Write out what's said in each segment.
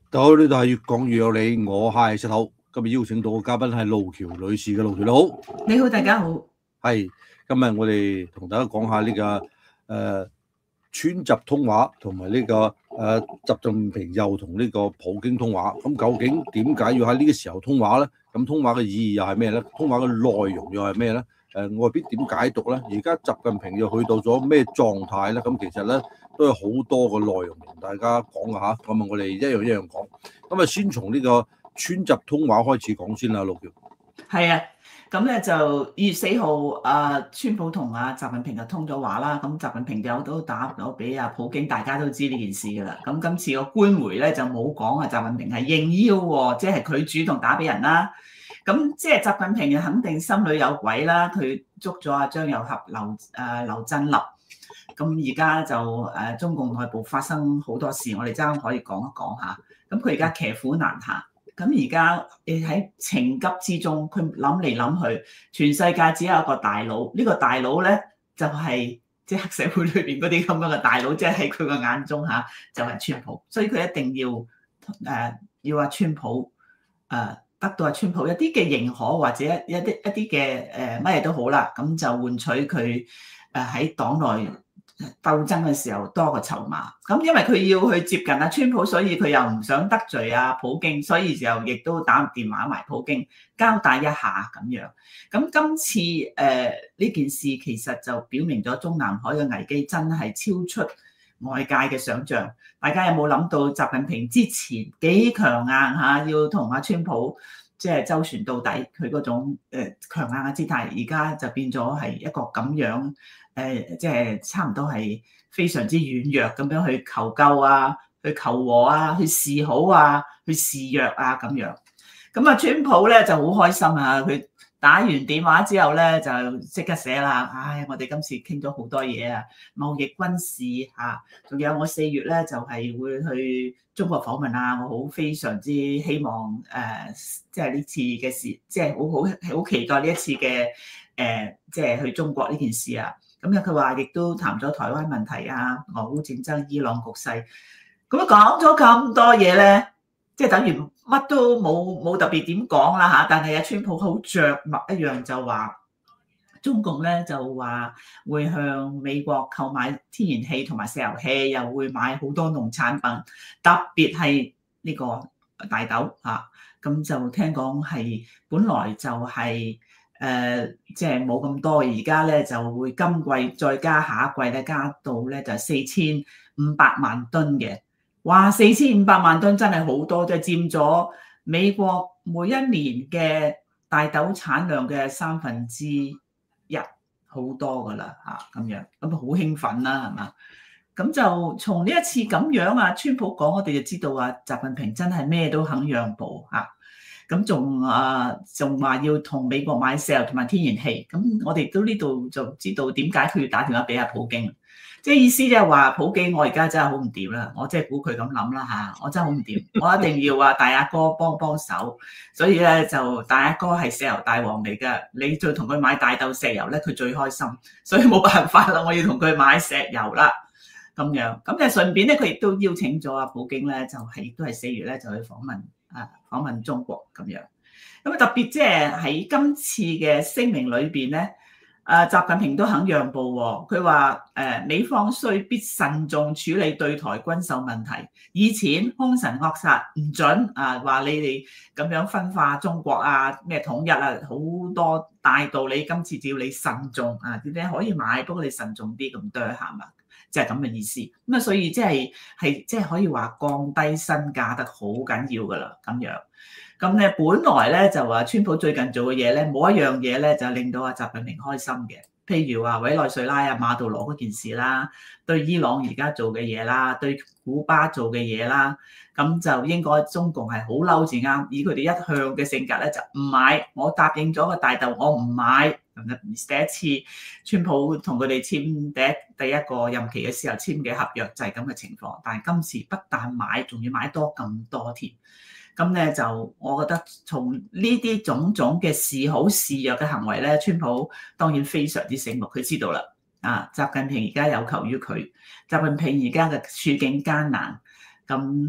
大家好，呢度係越講越有理，我係石頭。今日邀請到嘅嘉賓係路橋女士嘅，路橋你好。 你好，大家好。 係今日我哋同大家講下呢個川習通話同埋呢個習近平又同呢個普京通話。咁究竟點解要喺呢個時候通話咧？咁通話嘅意義又係咩咧？通話嘅內容又係咩咧？外邊點解讀咧？而家習近平又去到咗咩狀態咧？咁其實咧都有好多個內容同大家講㗎吓。咁我哋一樣一樣講。咁先從呢個川習通話開始講先啦，路橋。 係啊，咁咧就2月4號，川普同習近平就通咗話啦。咁習近平就都打咗俾普京，大家都知呢件事㗎啦。咁今次個官媒咧就冇講習近平係應邀喎，即係佢主動打俾人啦。咁即係習近平肯定心裏有鬼啦，佢捉咗張又俠、劉振立。咁而家就中共內部發生好多事，我哋爭可以講一講下。咁佢而家騎虎難下，咁而家喺情急之中，佢諗嚟諗去，全世界只有一個大佬，呢個大佬咧就係即係黑社會裏邊嗰啲咁樣嘅大佬，即係喺佢嘅眼中就係川普，所以佢一定要川普得到川普一啲嘅認可，或者一啲嘅乜嘢都好啦，咁就換取佢喺黨內鬥爭嘅時候多個籌碼。咁因為佢要去接近川普，所以佢又唔想得罪普京，所以就亦都打電話埋普京交代一下咁樣。咁今次呢件事其實就表明咗中南海嘅危機真係超出外界嘅想象。大家有冇諗到習近平之前幾強硬要同川普即係周旋到底，佢嗰種強硬嘅姿態，而家就變咗係一個咁樣即係差唔多係非常之軟弱咁樣去求救去求和去示好去示弱咁樣。咁川普咧就好開心佢打完電話之後咧就即刻寫啦，我哋今次傾咗好多嘢貿易軍事仲有我4月咧就係會去中國訪問我好非常之希望即係呢次嘅事，即係好期待呢一次嘅即係去中國呢件事咁佢話亦都談咗台灣問題俄烏戰爭、伊朗局勢，咁講咗咁多嘢咧，即係等於乜都冇特別點講啦但係川普好着墨一樣就話中共咧就話會向美國購買天然氣同埋石油氣，又會買好多農產品，特別係呢個大豆咁就聽講係本來就係即係冇咁多，而家咧就會今季再加下一季咧加到咧就4500萬噸嘅。哇，4500萬噸真係好多，就佔咗美國每一年嘅大豆產量嘅1/3，好多噶啦咁樣，咁好興奮啦係嘛？咁就從呢一次咁樣川普講，我哋就知道習近平真係咩都肯讓步咁仲話要同美國買石油同埋天然氣，咁我哋都呢度就知道點解佢要打電話俾普京，即係意思即係話普京我而家真係好唔掂啦，我即係估佢咁諗啦我真係好唔掂，我一定要大阿哥幫手，所以咧就大阿哥係石油大王嚟㗎，你再同佢買大豆石油咧，佢最開心，所以冇辦法啦，我要同佢買石油啦咁樣，咁就順便咧佢亦都邀請咗普京咧，就係都係4月咧就去訪問中國咁樣，咁特別即係喺今次嘅聲明裏邊咧，習近平都肯讓步喎。佢話美方需必慎重處理對台軍售問題，以前兇神惡煞唔準話你哋咁樣分化中國咩統一好多大道理，今次只要你慎重點解可以買，不過你慎重啲咁多下嘛。即係咁嘅意思，咁所以即係可以話降低身價得好緊要噶啦，咁樣。咁咧本來咧就話川普最近做嘅嘢咧，冇一樣嘢咧就令到習近平開心嘅。譬如話委內瑞拉馬杜羅嗰件事啦，對伊朗而家做嘅嘢啦，對古巴做嘅嘢啦，咁就應該中共係好嬲至啱。以佢哋一向嘅性格咧，就唔買。我答應咗個大豆，我唔買。第一次川普同佢哋簽第一個任期嘅時候簽嘅合約就係咁嘅情況，但係今次不但買，仲要買多咁多添。咁咧就我覺得從呢啲種種嘅示好示弱嘅行為咧，川普當然非常之醒目，佢知道啦。習近平而家有求於佢，習近平而家嘅處境艱難，咁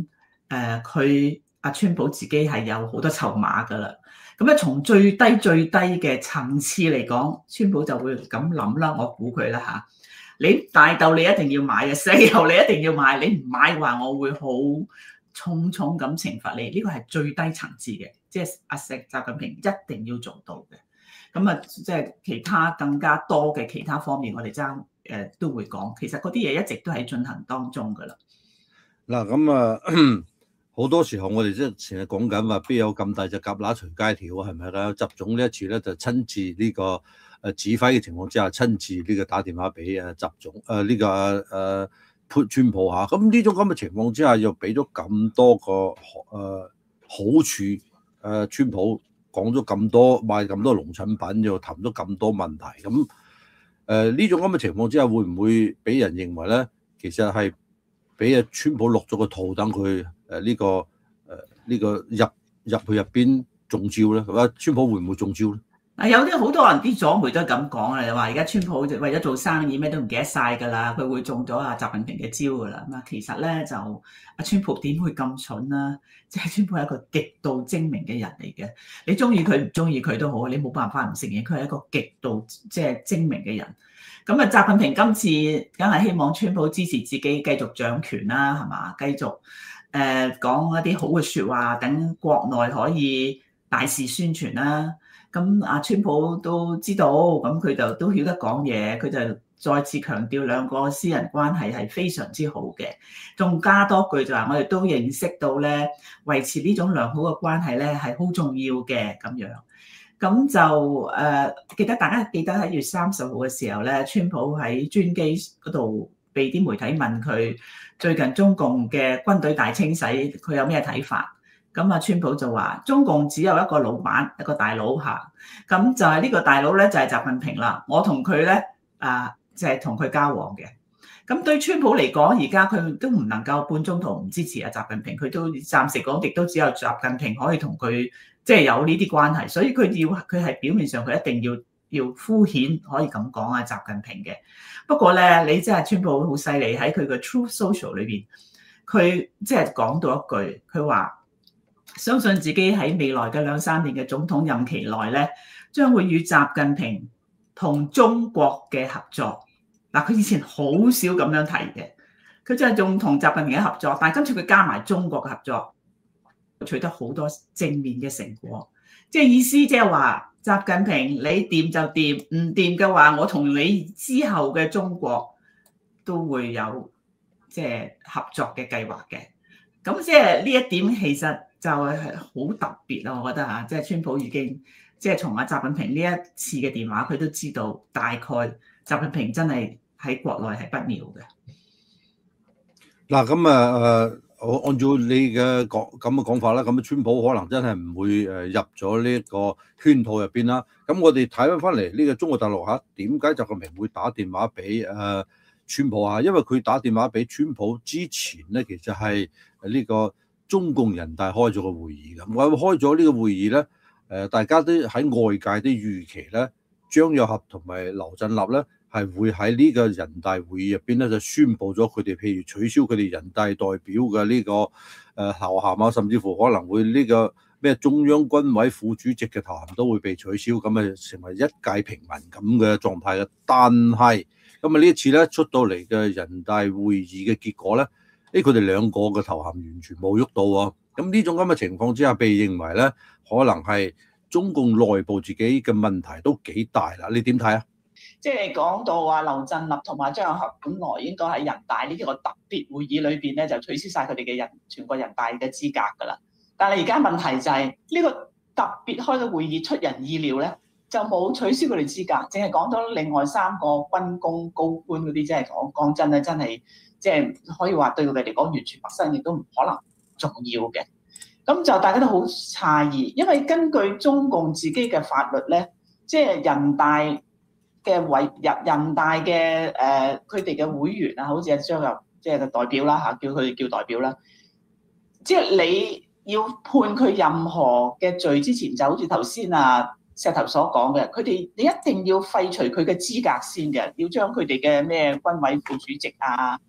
佢阿川普自己係有好多籌碼㗎啦。咁咧從最低嘅層次嚟講，川普就會咁諗啦，我估佢啦嚇。你大豆你一定要買嘅，石油你一定要買，你唔買嘅話，我會好重咁懲罰你。呢個係最低層次嘅，即係阿習近平一定要做到嘅。咁啊，即係其他更加多嘅其他方面，我哋都會講。其實嗰啲嘢一直都喺進行當中㗎啦。 嗱，咁啊，好多時候我哋即係成日講緊話，邊有咁大隻蛤乸隨街跳啊？係咪啦？習總呢一次咧就親自呢個指揮嘅情況之下，親自呢個打電話俾習總呢個川普嚇。咁呢種咁嘅情況之下，又俾咗咁多個好處川普。講咗咁多，賣咁多農產品，又談咗咁多問題，咁呢種咁嘅情況之下，會唔會俾人認為咧？其實係俾阿川普落咗個套，等佢呢個入去入邊中招咧？咁川普會唔會中招咧？ 有啲好多人啲左媒都係咁講啊，又話而家川普為咗做生意咩都唔記得晒㗎啦，佢會中咗阿習近平嘅招㗎啦。咁啊，其實咧就阿川普點會咁蠢啦？即係川普係一個極度精明嘅人嚟嘅，你中意佢唔中意佢都好，你冇辦法唔承認佢係一個極度精明嘅人。咁啊，習近平今次梗係希望川普支持自己繼續掌權啦，係嘛？繼續講一啲好嘅説話，等國內可以大肆宣傳啦。咁阿川普都知道，咁佢就都曉得講嘢，佢就再次強調兩個私人關係係非常之好嘅，仲加多句就話我哋都認識到咧，維持呢種良好嘅關係咧係好重要嘅咁樣。咁就大家記得喺1月30號嘅時候咧，川普喺專機嗰度被啲媒體問佢最近中共嘅軍隊大清洗，佢有咩睇法？咁啊，川普就話：中共只有一個老闆，一個大佬嚇。咁就係呢個大佬咧，就係習近平啦。我同佢咧就係同佢交往嘅。咁對川普嚟講，而家佢都唔能夠半中途唔支持阿習近平，佢都暫時講，亦都只有習近平可以同佢有呢啲關係。所以佢係表面上佢一定要敷衍，可以咁講啊，習近平嘅。不過咧，你真係川普好犀利，喺佢嘅 Truth Social 裏邊，佢講到一句，佢話：相信自己喺未來嘅2-3年嘅總統任期內咧，將會與習近平同中國嘅合作。嗱，佢以前好少咁樣提嘅，佢真係仲同習近平嘅合作，但係今次佢加埋中國嘅合作，取得好多正面嘅成果。意思話，習近平你掂就掂，唔掂嘅話，我同你之後嘅中國都會有合作嘅計劃嘅。咁呢一點其實就係好特別咯，我覺得嚇，川普已經從阿習近平呢一次嘅電話，佢都知道大概習近平真係喺國內係不妙嘅。 嗱，咁我按照你嘅咁嘅講法啦，咁川普可能真係唔會入咗呢一個圈套入邊啦。咁我哋睇翻嚟呢個中國大陸嚇，點解習近平會打電話俾川普啊？因為佢打電話俾川普之前咧，其實係呢個中共人大開咗個會議嘅。我開咗呢個會議咧，大家都喺外界都預期咧，張又俠同埋劉振立咧係會喺呢個人大會議入邊咧就宣布咗佢哋，譬如取消佢哋人大代表嘅呢個頭銜啊，甚至乎可能會呢個咩中央軍委副主席嘅頭銜都會被取消，咁啊成為一介平民咁嘅狀態嘅。但係咁呢一次咧出到嚟嘅人大會議嘅結果咧，佢哋兩個嘅頭銜完全冇喐到喎。咁呢種咁嘅情況之下，被認為咧可能係中共內部自己嘅問題都幾大啦。你點睇啊？ 講到話劉振立同埋張又俠本來應該喺人大呢個特別會議裏邊咧就取消晒佢哋嘅全國人大嘅資格㗎啦。但係而家問題就係呢個特別開嘅會議出人意料咧，就冇取消佢哋資格，淨係講咗另外3個軍工高官嗰啲，講真咧，真係可以話對佢哋嚟講完全陌生，亦都唔可能重要嘅。咁就大家都好詫異，因為根據中共自己嘅法律咧，人大嘅人大嘅佢哋嘅會員啊，好似係張又個代表啦嚇，叫佢哋叫代表啦。你要判佢任何嘅罪之前，就好似頭先石頭所講嘅，佢哋你一定要廢除佢嘅資格先嘅，要將佢哋嘅咩軍委副主席啊、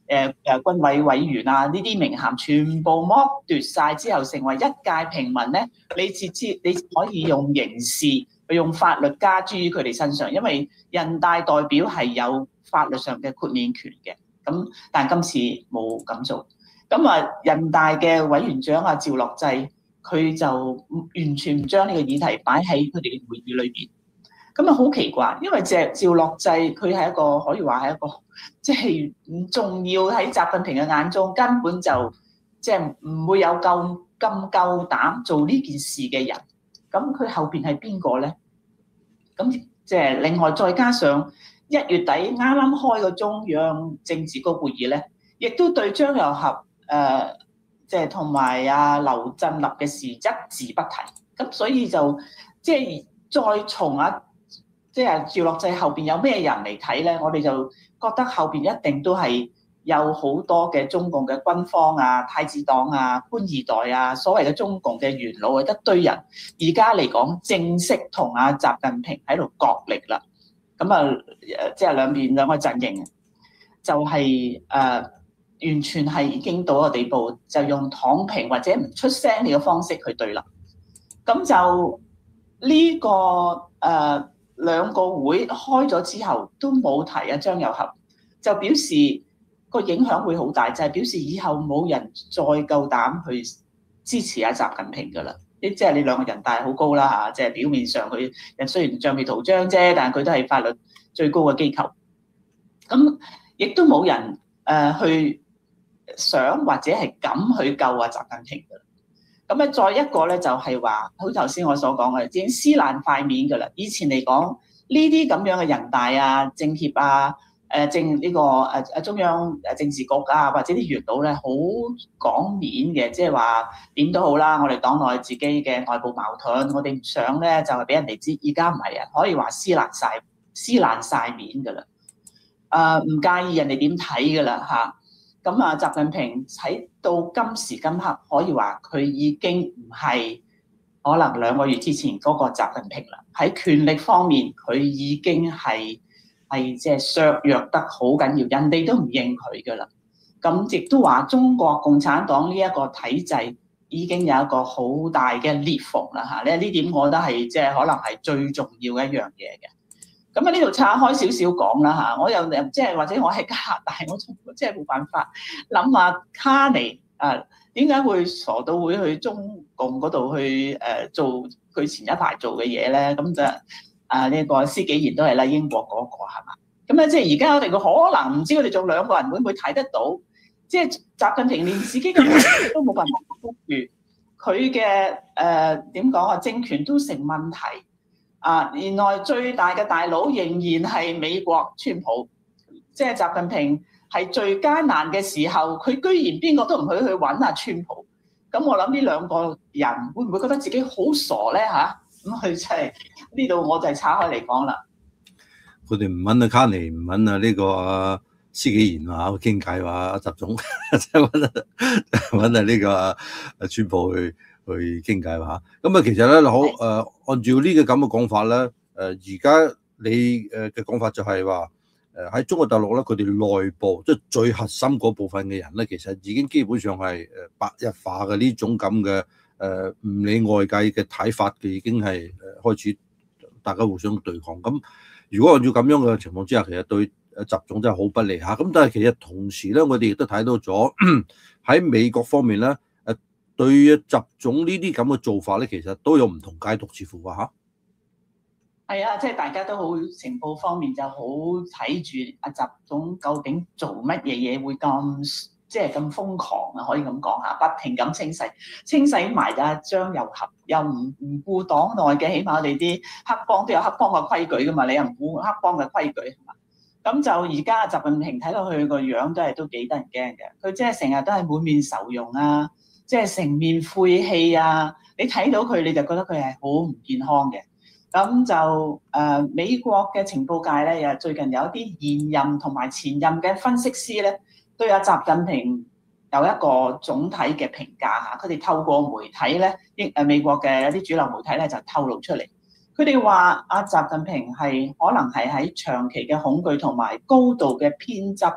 軍委委員啊，呢啲名銜全部剝奪晒之後，成為一介平民咧，你可以用刑事去用法律加諸於佢哋身上，因為人大代表係有法律上嘅豁免權嘅。咁但係今次冇咁做。咁啊，人大嘅委員長啊趙樂際，佢就完全唔將呢個議題擺喺佢哋嘅會議裏邊。咁啊好奇怪，因為趙樂際佢係一個可以話係一個即係唔重要，喺習近平嘅眼中根本就即係唔會有咁夠膽做呢件事嘅人。咁佢後邊係邊個咧？咁即係另外再加上1月底啱啱開個中央政治局會議咧，亦都對張又俠即係同埋阿劉振立嘅事一字不提。咁所以就即係再從即係趙樂際後邊有咩人嚟睇咧？我哋就覺得後邊一定都係有好多嘅中共嘅軍方啊、太子黨啊、官二代啊，所謂嘅中共嘅元老一堆人，而家嚟講正式同阿習近平喺度角力啦。咁啊，即係兩個陣營，就係完全係已經到個地步，就用躺平或者唔出聲嘅方式去對立。咁就呢個兩個會開咗之後都冇提張又俠，就表示個影響會好大，就係表示以後冇人再夠膽去支持阿習近平㗎啦。即係你兩個人大好高啦嚇，即係表面上佢雖然橡皮圖章啫，但係佢都係法律最高嘅機構。咁亦都冇人去想或者係敢去救阿習近平㗎啦。咁咧，再一個咧就係話，好似頭先我所講嘅，已經撕爛塊面㗎啦。以前嚟講，呢啲咁樣嘅人大啊、政協啊、中央政治局啊，或者啲元老咧，好講面嘅，即係話點都好啦，我哋黨內自己嘅內部矛盾，我哋唔想咧就係俾人哋知。而家唔係啊，可以話撕爛晒面㗎啦。唔介意人哋點睇㗎啦嚇。咁啊，習近平喺到今時今刻，可以話佢已經唔係可能2個月之前嗰個習近平啦。喺權力方面，佢已經係即係削弱得好緊要，人哋都唔認佢噶啦。咁亦都話中國共產黨呢一個體制已經有一個好大嘅裂縫啦嚇。呢點我覺得係即係可能係最重要嘅一樣嘢嘅。咁啊，呢度拆開少少講啦嚇，我又即係或者我喺加拿大，我即係冇辦法諗下卡尼點解會傻到會去中共嗰度去做佢前一排做嘅嘢咧？咁就呢個施紀賢都係啦，英國嗰個係嘛？咁咧即係而家我哋個可能唔知佢哋仲2個人會唔會睇得到？即係習近平連自己嘅都冇辦法捉住，佢嘅點講啊？政權都成問題。原來最大嘅大佬仍然係美國川普，即係習近平係最艱難嘅時候，佢居然邊個都唔去揾阿川普。咁我諗呢2個人會唔會覺得自己好傻咧嚇？咁佢真係呢度我就係拆開嚟講啦。 佢哋唔揾阿卡尼，唔揾呢個施紀賢話傾偈話阿習總，即係揾呢個川普去傾偈話。咁啊，其實咧好按照呢個咁嘅講法咧，而家你嘅講法就係話喺中國大陸咧，佢哋內部即係最核心嗰部分嘅人咧，其實已經基本上係白日化嘅呢種咁嘅唔理外界嘅睇法嘅，已經係開始大家互相對抗。咁如果按照咁樣嘅情況之下，其實對習總真係好不利嚇。咁但係其實同時咧，我哋亦都睇到咗喺美國方面咧，對習總呢啲咁嘅做法咧，其實都有唔同解讀，似乎話嚇。 係啊，即係大家都好情報方面就好睇住阿習總究竟做乜嘢嘢會咁即係咁瘋狂啊，可以咁講嚇，不停咁清洗埋阿張又俠，又唔顧黨內嘅，起碼我哋啲黑幫都有黑幫嘅規矩噶嘛，你又唔顧黑幫嘅規矩係嘛？咁就而家習近平睇落去個樣都幾得人驚嘅，佢即係成日都係滿面愁容啊，即係成面晦氣啊，你睇到佢你就覺得佢係好唔健康嘅。咁就美國嘅情報界咧，又最近有一啲現任同埋前任嘅分析師咧，對阿習近平有一個總體嘅評價嚇。佢哋透過媒體咧，美國嘅一啲主流媒體咧就透露出嚟，佢哋話阿習近平係可能係喺長期嘅恐懼同埋高度嘅偏執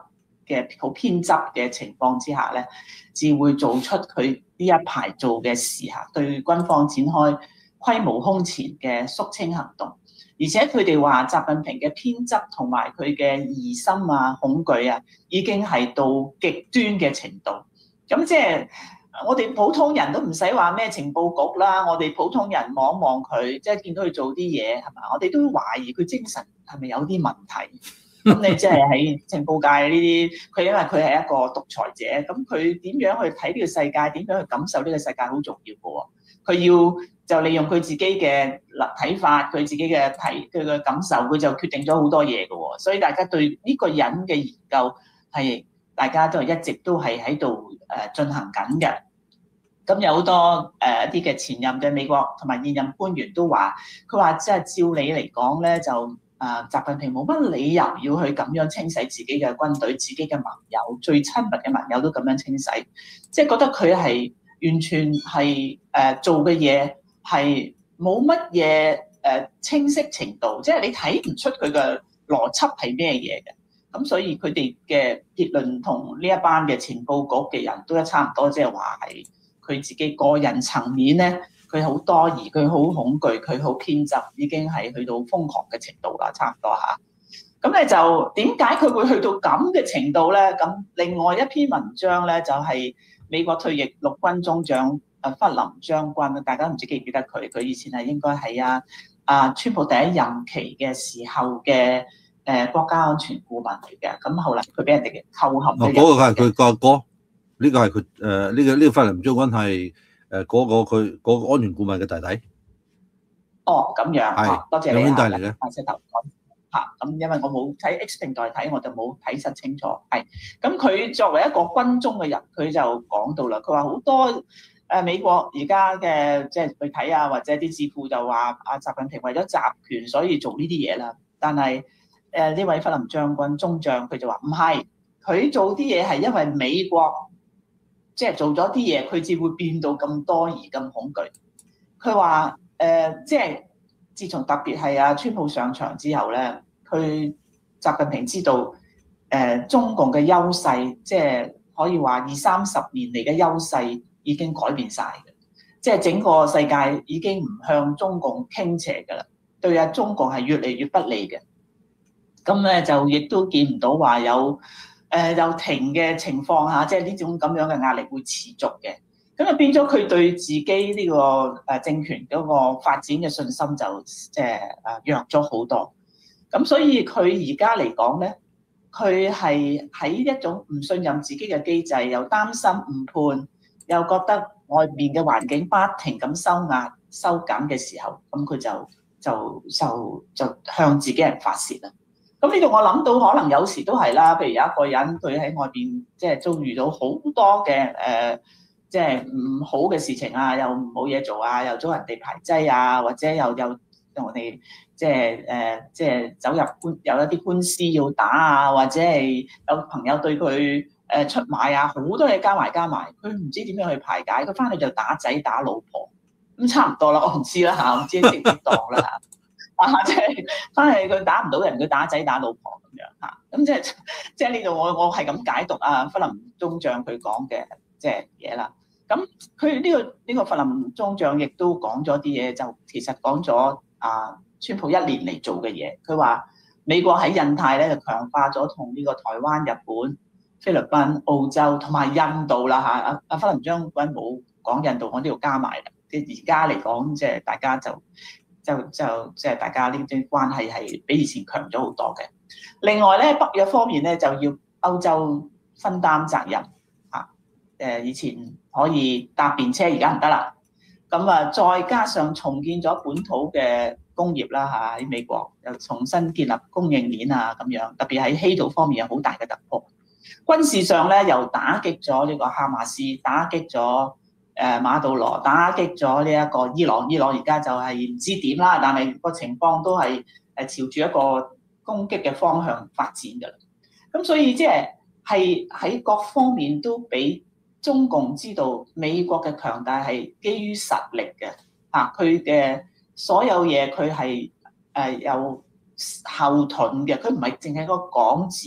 好偏執嘅情況之下咧，至會做出佢呢一排做嘅事嚇，對軍方展開規模空前嘅肅清行動。而且佢哋話習近平嘅偏執同埋佢嘅疑心啊、恐懼啊，已經係到極端嘅程度。咁即係我哋普通人都唔使話咩情報局啦，我哋普通人望望佢，即係見到佢做啲嘢係嘛，我哋都懷疑佢精神係咪有啲問題。咁你即係喺情報界呢啲，佢因為佢係一個獨裁者，咁佢點樣去睇呢個世界，點樣去感受呢個世界好重要嘅喎。佢要就利用佢自己嘅睇法，佢自己嘅佢嘅感受，佢就決定咗好多嘢嘅喎。所以大家對呢個人嘅研究係大家都係一直都係喺度進行緊嘅。咁有好多一啲嘅前任嘅美國同埋現任官員都話，佢話即係照理嚟講咧，就習近平冇乜理由要去咁樣清洗自己嘅軍隊、自己嘅盟友、最親密嘅盟友都咁樣清洗，即係覺得佢係完全係做嘅嘢係冇乜嘢清晰程度，即係你睇唔出佢嘅邏輯係咩嘢嘅。咁所以佢哋嘅結論同呢一班嘅情報局嘅人都一差唔多，即係話係佢自己個人層面咧，佢好多疑，佢好恐懼，佢好偏執，已經係去到瘋狂嘅程度啦，差唔多嚇。咁咧就點解佢會去到咁嘅程度咧？咁另外一篇文章咧就係美國退役陸軍中將弗林將軍，大家唔知記唔記得佢？佢以前係應該係川普第一任期嘅時候嘅國家安全顧問嚟嘅。咁後來佢俾人哋扣陷。 嗰個係佢個阿哥，呢個係佢呢個弗林將軍係嗰個安全顧問嘅弟弟。 哦，咁樣， 係多謝你兩兄弟嚟嘅。 咁因為我冇喺 X 平台睇，我就冇睇實清楚。係，咁佢作為一個軍中嘅人，佢就講到啦，佢話好多美國而家嘅即係去睇啊，或者啲智庫就話習近平為咗集權，所以做呢啲嘢啦。但係呢位弗林將軍中將佢就話唔係，佢做啲嘢係因為美國即係做咗啲嘢，佢至會變到咁多疑咁恐懼。佢話即係自從特別係川普上場之後咧，佢習近平知道中共嘅優勢，即係可以話20-30年嚟嘅優勢已經改變晒嘅，即係整個世界已經唔向中共傾斜㗎啦，對中共係越嚟越不利嘅。咁咧就亦都見唔到話有停嘅情況下，即係呢種咁樣嘅壓力會持續嘅。咁啊變咗佢對自己呢個政權嗰個發展嘅信心就即係弱咗好多。咁所以佢而家嚟講咧，佢係喺一種唔信任自己嘅機制，又擔心誤判，又覺得外面嘅環境不停咁收壓收緊嘅時候，咁佢就向自己人發泄啦。咁呢度我諗到可能有時都係啦，譬如有一個人佢喺外邊即係遭遇到好多嘅即係唔好嘅事情啊，又冇嘢做啊，又遭人哋排擠啊，或者又同我哋即係走入有一啲官司要打啊，或者係有朋友對佢出賣啊，好多嘢加埋，佢唔知點樣去排解，佢翻去就打仔打老婆，咁差唔多啦，我唔知啦嚇，唔知適唔適當啦嚇。即係翻去佢打唔到人，佢打仔打老婆咁樣嚇，咁即係呢度我係咁解讀弗林中將佢講嘅即係嘢啦。咁佢呢個弗林中將亦都講咗啲嘢，就其實講咗川普1年嚟做嘅嘢。佢話美國喺印太咧就強化咗同呢個台灣、日本、菲律賓、澳洲同埋印度啦嚇。弗林將軍冇講印度，我呢度加埋啦。即係而家嚟講，即係大家就即係大家呢啲關係係比以前強咗好多嘅。另外咧，北約方面咧就要歐洲分擔責任嚇。以前可以搭便車，而家唔得啦。咁再加上重建咗本土嘅工業啦嚇，喺美國又重新建立供應鏈啊咁樣，特別喺稀土方面有好大嘅突破。軍事上咧又打擊咗呢個哈馬斯，打擊咗馬杜羅，打擊咗呢一個伊朗。伊朗而家就係唔知點啦，但係個情況都係朝住一個攻擊嘅方向發展㗎啦。咁所以即係喺各方面都俾中共知道美國嘅強大係基於實力嘅嚇，佢嘅所有嘢佢係有後盾嘅，佢唔係淨係個講字，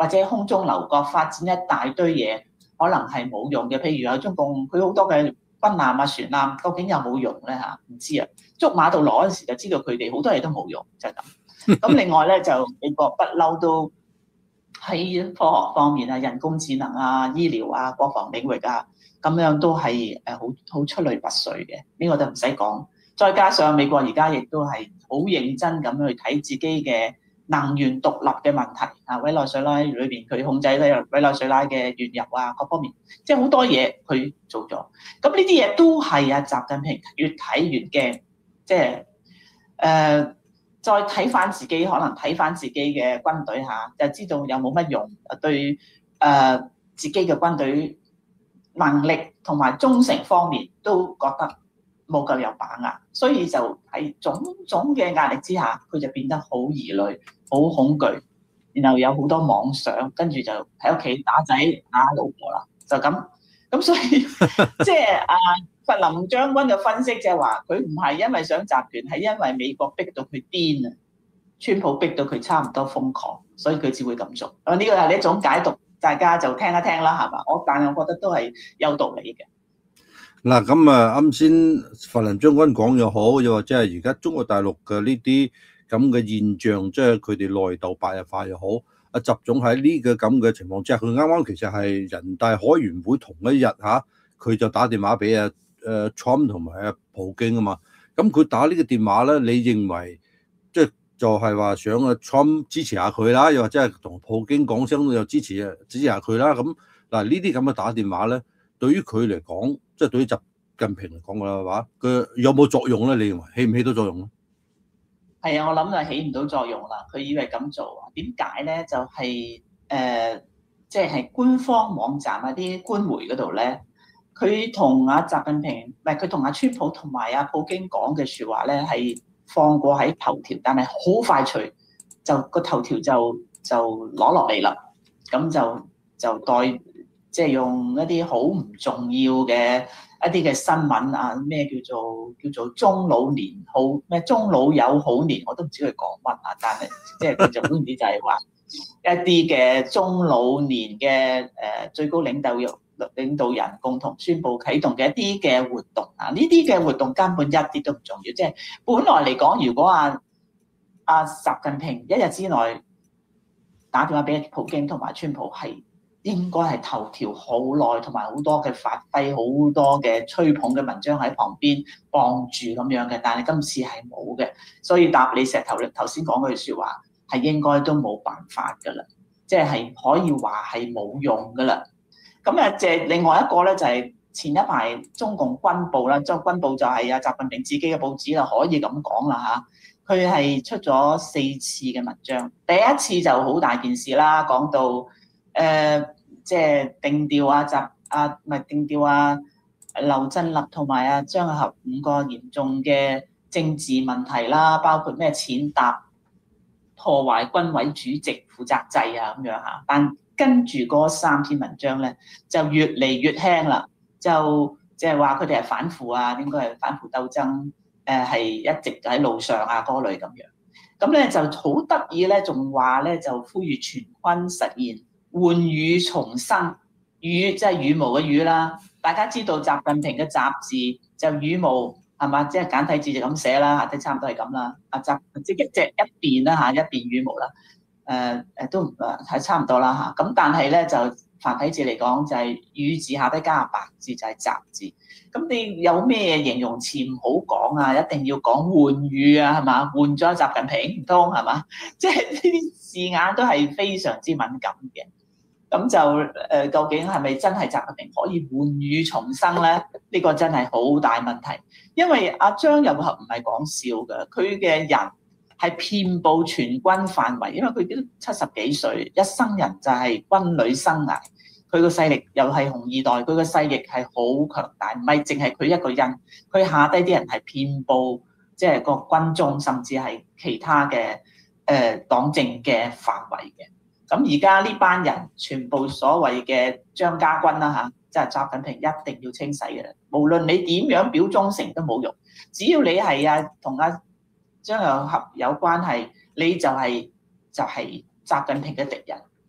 或者空中樓閣發展一大堆嘢，可能係冇用嘅。譬如有中共佢好多嘅軍艦啊、船艦，究竟有冇用咧嚇？唔知啊。捉馬到攞嗰陣時就知道佢哋好多嘢都冇用，就係咁。咁另外咧就美國不嬲都喺科學方面啊、人工智能啊、醫療啊、國防領域啊，咁樣都係好出類拔萃嘅。呢個就唔使講。再加上美國而家亦都係好認真咁去睇自己嘅能源獨立嘅問題啊，委內瑞拉裏邊佢控制咧委內瑞拉嘅原油啊各方面，即係好多嘢佢做咗。咁呢啲嘢都係啊習近平越睇越驚，即係再睇翻自己，可能睇翻自己嘅軍隊嚇，就知道有冇乜用，對自己嘅軍隊能力同埋忠誠方面都覺得冇夠有把握，所以就喺種種嘅壓力之下，佢就變得好疑慮、好恐懼，然後有好多妄想，跟住就喺屋企打仔打老婆啦，就咁。咁所以即係弗林將軍嘅分析就係話，佢唔係因為想集權，係因為美國逼到佢癲啊，川普逼到佢差唔多瘋狂，所以佢只會咁做。呢個係一種解讀，大家就聽一聽啦，係嘛？但係我覺得都係有道理嘅。 嗱，咁啱先弗林將軍講又好，又或者係而家中國大陸嘅呢啲咁嘅現象，即係佢哋內鬥白熱化又好。習總喺呢個咁嘅情況之下，佢啱啱其實係人大海員會同一日嚇，佢就打電話俾Trump 同埋普京啊嘛。咁佢打呢個電話咧，你認為即係就係話想Trump 支持下佢啦，又或者係同普京講聲又支持下佢啦。咁嗱呢啲咁嘅打電話咧，對於佢嚟講，即係對於習近平嚟講嘅話，佢有冇作用咧？你認為起唔起到作用咧？ 係啊，我諗就起唔到作用啦。佢以為咁做啊？點解咧？就係即係官方網站啊啲官媒嗰度咧，佢同習近平唔係佢同川普同埋普京講嘅説話咧，係放過喺頭條，但係好快脆就個頭條就攞落嚟啦。咁就代即係用一啲好唔重要嘅一啲嘅新聞啊，咩叫做中老年好咩中老友好年，我都唔知佢講乜啊，但係即係佢就總之就係話一啲嘅中老年嘅最高領導人共同宣布啟動嘅一啲嘅活動啊，呢啲嘅活動根本一啲都唔重要，即係本來嚟講，如果習近平一日之內打電話俾普京同埋川普係應該係頭條好耐，同埋好多嘅發揮，好多嘅吹捧嘅文章喺旁邊傍住咁樣嘅，但係今次係冇嘅，所以答你石頭先講嗰句説話係應該都冇辦法㗎啦，即係可以話係冇用㗎啦。咁即係另外一個咧，就係前一排中共軍報啦，即係軍報就係習近平自己嘅報紙啦，可以咁講啦嚇。佢係出咗4次嘅文章，第一次就好大件事啦，講到即係定調定調劉振立同埋張亞合5個嚴重嘅政治問題啦，包括咩踐踏、破壞軍委主席負責制咁樣嚇。但跟住嗰3篇文章咧，就越嚟越輕啦，就即係話佢哋係反腐應該係反腐鬥爭，係一直喺路上嗰類咁樣。咁咧就好得意咧，仲話咧就呼籲全軍實現換羽重生，羽即係羽毛嘅羽啦。大家知道習近平嘅習字就羽毛係嘛，即係簡體字就咁寫啦，即係差唔多係咁啦。即係一邊啦一邊羽毛啦。都係差唔多啦嚇，咁但係咧就繁體字嚟講就係羽字下低加白字就係習字，咁你有咩形容詞唔好講一定要講換羽係嘛？換咗習近平唔通係嘛？即係呢啲字眼都係非常之敏感嘅，咁就究竟係咪真係習近平可以換羽重生咧？呢個真係好大問題，因為張又合唔係講笑㗎，佢嘅人係遍佈全軍範圍，因為佢都70幾歲，一生人就係軍旅生涯。佢個勢力又係紅二代，佢個勢力係好強大，唔係淨係佢一個人，佢下低啲人係遍佈，即係個軍中，甚至係其他嘅黨政嘅範圍嘅。咁而家呢班人全部所謂嘅張家軍啦即係習近平一定要清洗嘅，無論你點樣表忠誠都冇用，只要你係同張又合有關係，你就係習近平嘅敵人。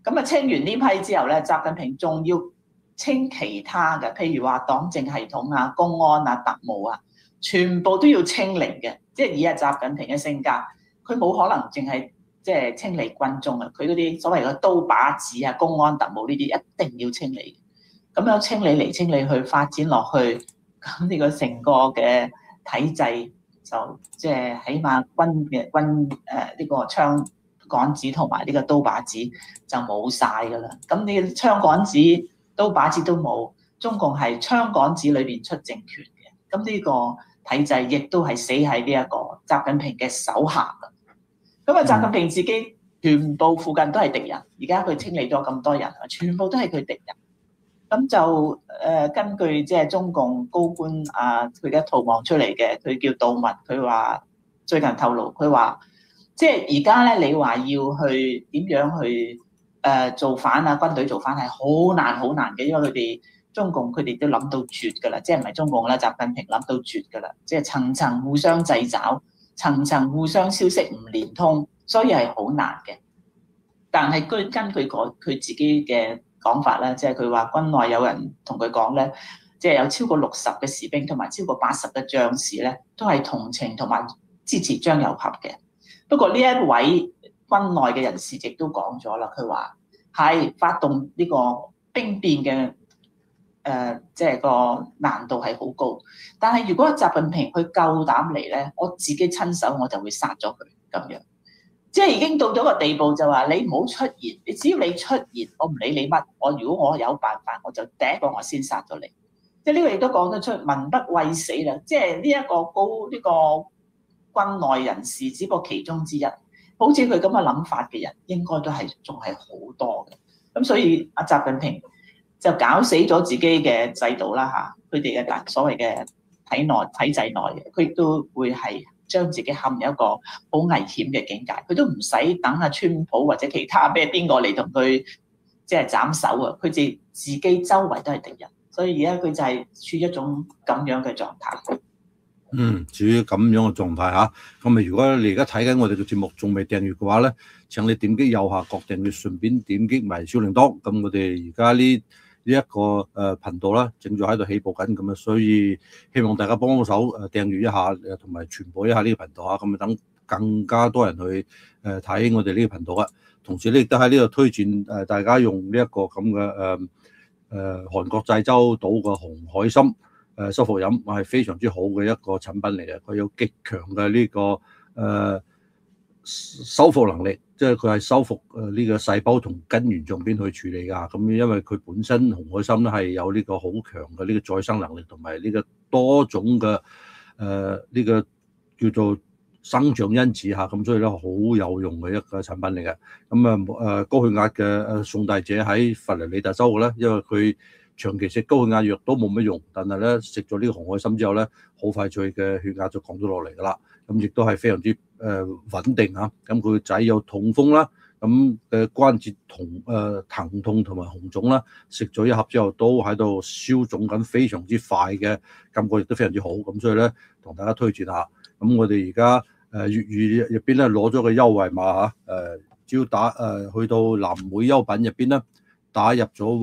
咁啊清完呢批之後咧，習近平仲要清其他嘅，譬如話黨政系統啊、公安啊、特務啊，全部都要清零嘅。即係以阿習近平嘅性格，佢冇可能淨係即係清理軍中啊，佢嗰啲所謂嘅刀把子啊、公安特務呢啲一定要清理。咁樣清理嚟清理去發展落去，咁呢個成個嘅體制就即係起碼軍呢個槍桿子同埋呢個刀把子就冇晒㗎啦。咁呢個槍桿子、刀把子都冇，中共係槍桿子裏邊出政權嘅。咁呢個體制亦都係死喺呢一個習近平嘅手下㗎。咁啊，習近平自己全部附近都係敵人，而家佢清理咗咁多人，全部都係佢敵人。咁就根據即係中共高官啊，佢而家逃亡出嚟嘅，佢叫杜文，佢話最近透露，佢話即係而家咧，你話要去點樣去造反啊？軍隊造反係好難好難嘅，因為佢哋中共佢哋都諗到絕㗎啦，即係唔係中共啦，習近平諗到絕㗎啦，即係層層互相掣肘，層層互相消息唔連通，所以係好難嘅。但係根據佢自己嘅講法咧，即係佢話軍內有人同佢講咧，即係有超過60嘅士兵同埋超過80嘅將士咧，都係同情同埋支持張又俠嘅。不過呢一位軍內嘅人士亦都講咗啦，佢話係發動呢個兵變嘅即係個難度係好高。但係如果習近平佢夠膽嚟咧，我自己親手我就會殺咗佢咁樣。即係已經到咗個地步，就話你唔好出現，你只要你出現，我唔理你乜。如果我有辦法，我就第一個我先殺咗你。即係呢個亦都講得出，民不畏死啦。即係呢一個軍內人士，只不過其中之一。好似佢咁嘅諗法嘅人，應該都係仲係好多嘅。咁所以阿習近平就搞死咗自己嘅制度啦嚇，佢哋嘅所謂嘅體制內嘅，佢亦都會係將自己陷入一個好危險嘅境界，佢都唔使等阿川普或者其他邊個嚟同佢即係斬首啊！佢自己周圍都係敵人，所以而家佢就係處於一種咁樣嘅狀態。 處於咁樣嘅狀態嚇。咁啊，如果你而家睇緊我哋嘅節目仲未訂閱嘅話咧，請你點擊右下角訂閱，順便點擊埋小鈴鐺。咁我哋而家呢一個頻道啦，正在喺度起步緊咁啊，所以希望大家幫手訂閱一下，同埋傳播一下呢個頻道嚇，咁啊等更加多人去睇我哋呢個頻道啊。同時咧，亦都喺呢度推薦大家用呢一個咁嘅韓國濟州島嘅紅海參修復飲，係非常之好嘅一個產品嚟嘅，佢有極強嘅呢個修復能力，即係佢係修復呢個細胞同根源上邊去處理㗎。咁因為佢本身紅海參咧係有呢個好強嘅呢個再生能力，同埋呢個多種嘅呢個叫做生長因子嚇，咁所以咧好有用嘅一個產品嚟嘅。咁高血壓嘅宋大姐喺佛羅里達州嘅咧，因為佢長期食高血壓藥都冇乜用，但係咧食咗呢個紅海參之後咧，好快脆嘅血壓就降咗落嚟㗎啦。咁亦都係非常之穩定嚇。咁佢個仔有痛風啦，咁嘅關節疼痛同埋紅腫啦，食咗一盒之後都喺度消腫緊，非常之快嘅感覺亦都非常之好。咁所以咧，同大家推薦下。咁我哋而家粵語入邊咧攞咗個優惠碼嚇，只要去到南美優品入邊咧，打入咗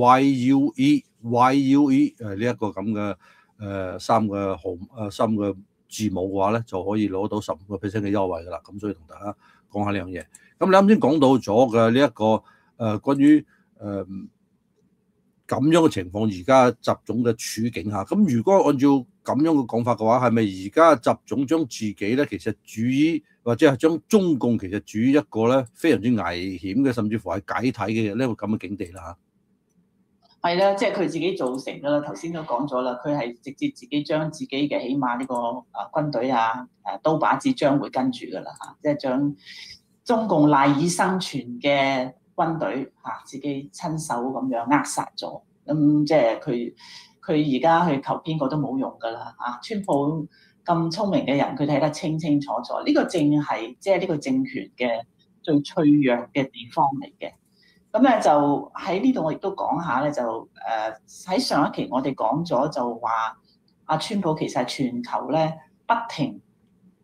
YUE 呢一個咁嘅三個字母嘅話咧，就可以攞到15% 嘅優惠㗎啦。咁所以同大家講下呢樣嘢。咁你啱先講到咗嘅呢一個關於咁樣嘅情況，而家習總嘅處境下，咁如果按照咁樣嘅講法嘅話，係咪而家習總將自己咧其實處於或者係將中共其實處於一個咧非常之危險嘅，甚至乎係解體嘅呢個咁嘅境地啦？ 係啦，即係佢自己造成㗎啦。頭先都講咗啦，佢係直接自己將自己嘅起碼呢個軍隊啊刀把子將會跟住㗎啦嚇，即係將中共賴以生存嘅軍隊嚇自己親手咁樣扼殺咗。咁即係佢而家去求邊個都冇用㗎啦嚇。川普咁聰明嘅人，佢睇得清清楚楚。呢個正係即係呢個政權嘅最脆弱嘅地方嚟嘅。咁咧就喺呢度我亦都講下咧，就喺上一期我哋講咗就話阿川普其實係全球咧不停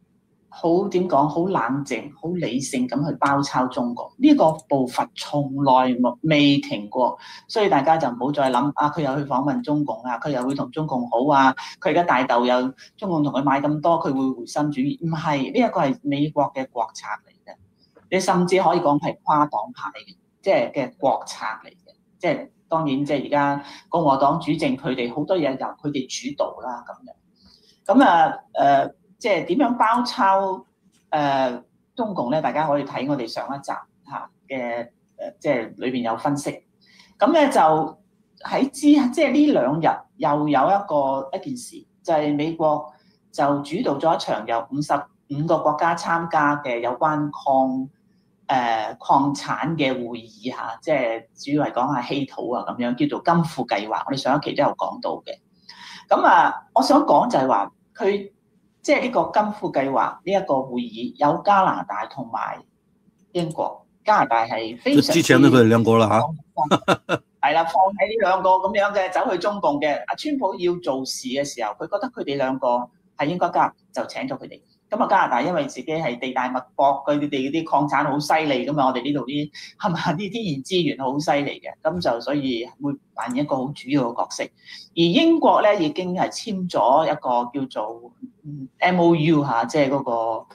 好點講，好冷靜、好理性咁去包抄中國，呢個步伐從來未停過，所以大家就唔好再諗啊，佢又去訪問中共啊，佢又會同中共好啊，佢而家大豆又中共同佢買咁多，佢會回心轉意，唔係，呢一個係美國嘅國策嚟嘅，你甚至可以講係跨黨派嘅，即係嘅國策嚟嘅，即係當然即係而家共和黨主政，佢哋好多嘢由佢哋主導啦咁樣，咁即係點樣包抄中共咧？大家可以睇我哋上一集嚇嘅即係裏邊有分析。咁咧就喺即係呢2日又有一件事，就係美國就主導咗一場由55個國家參加嘅有關礦產嘅會議嚇，即係主要係講下稀土啊咁樣，叫做金庫計劃。我哋上一期都有講到嘅。咁我想講就係話佢。即係呢個金庫計劃呢一個會議有加拿大同埋英國，加拿大係非常之支持咗佢哋兩個啦嚇， 係啦，放喺呢兩個咁樣嘅走去中共嘅。阿川普要做事嘅時候，佢覺得佢哋兩個係應該加入，就請咗佢哋。咁加拿大因為自己係地大物博，佢哋啲礦產好犀利噶嘛，我哋呢度啲係咪啲天然資源好犀利嘅，咁就所以會扮演一個好主要嘅角色。而英國咧已經係簽咗一個叫做MOU 嚇，即係嗰個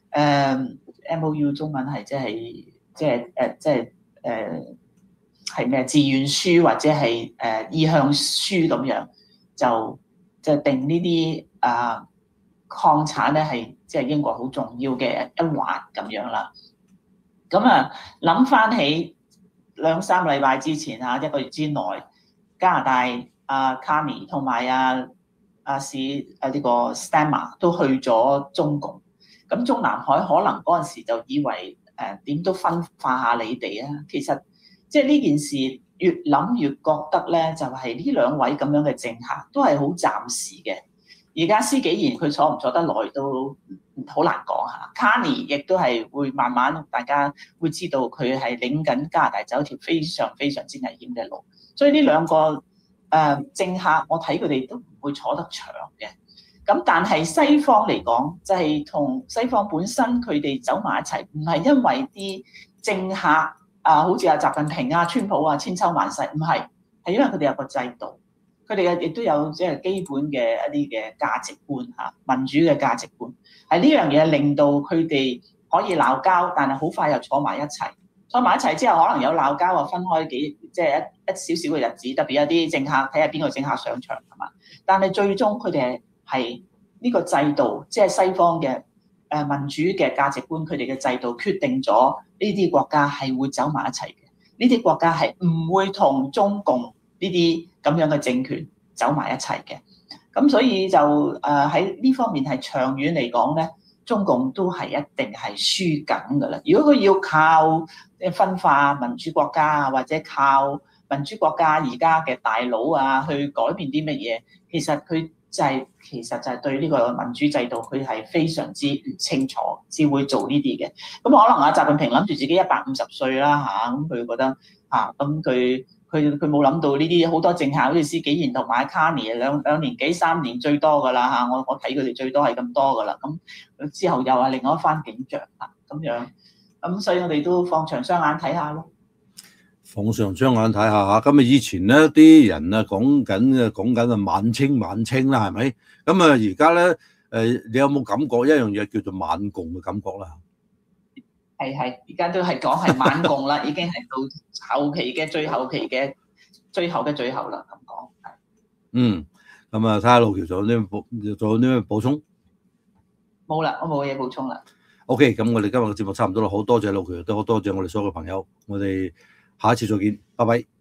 MOU 中文係即係係咩自願書或者係意向書咁樣，就定呢啲礦產咧係即係英國好重要嘅一環咁樣啦。咁諗翻起2-3禮拜之前1個月之內，加拿大Carney 同埋呢個 Stammer 都去咗中共。咁中南海可能嗰陣時就以為點都分化下你哋啊。其實即係呢件事越諗越覺得咧，就係呢2位咁樣嘅政客都係好暫時嘅。而家施紀賢佢坐唔坐得耐都好難講嚇。Carney 亦都係會慢慢大家會知道佢係領緊加拿大走一條非常非常之危險嘅路。所以呢2個政客，我睇佢哋都唔會坐得長嘅。咁但係西方嚟講，就係同西方本身佢哋走埋一齊，唔係因為啲政客好似習近平川普千秋萬世，唔係，係因為佢哋有個制度。佢哋亦都有即係基本嘅一啲嘅價值觀民主嘅價值觀，係呢樣嘢令到佢哋可以鬧交，但係好快又坐埋一齊。坐埋一齊之後，可能有鬧交分開即係一少少嘅日子，特別有啲政客睇下邊個政客上場係嘛。但係最終佢哋係呢個制度，即係西方嘅民主嘅價值觀，佢哋嘅制度決定咗呢啲國家係會走埋一齊嘅。呢啲國家係唔會同中共呢啲咁樣嘅政權走埋一齊嘅。咁所以就喺呢方面係長遠嚟講咧，中共都係一定係輸緊㗎啦。如果佢要靠分化民主國家或者靠民主國家而家嘅大佬去改變啲乜嘢，其實佢就係對呢個民主制度佢係非常之唔清楚，先會做呢啲嘅。咁可能習近平諗住自己150歲啦咁佢覺得咁佢冇諗到呢啲好多政客，好似施紀賢同埋Carney 兩年幾3年最多㗎啦我睇佢哋最多係咁多㗎啦。咁之後又係另外一番景象咁樣。咁所以我哋都放長雙眼睇下咯。 放長雙眼睇下嚇。咁以前咧啲人講緊晚清啦，係咪？咁而家咧你有冇感覺一樣嘢叫做晚共嘅感覺啦？ 係，而家都係講係晚共啦，已經係到後期嘅最後期嘅最後嘅最後啦，咁講係。 咁睇下路橋仲有啲咩補充？ 冇啦，我冇嘢補充啦。 OK，咁我哋今日嘅節目差唔多啦，好多謝路橋，都好多謝我哋所有嘅朋友，我哋下一次再見，拜拜。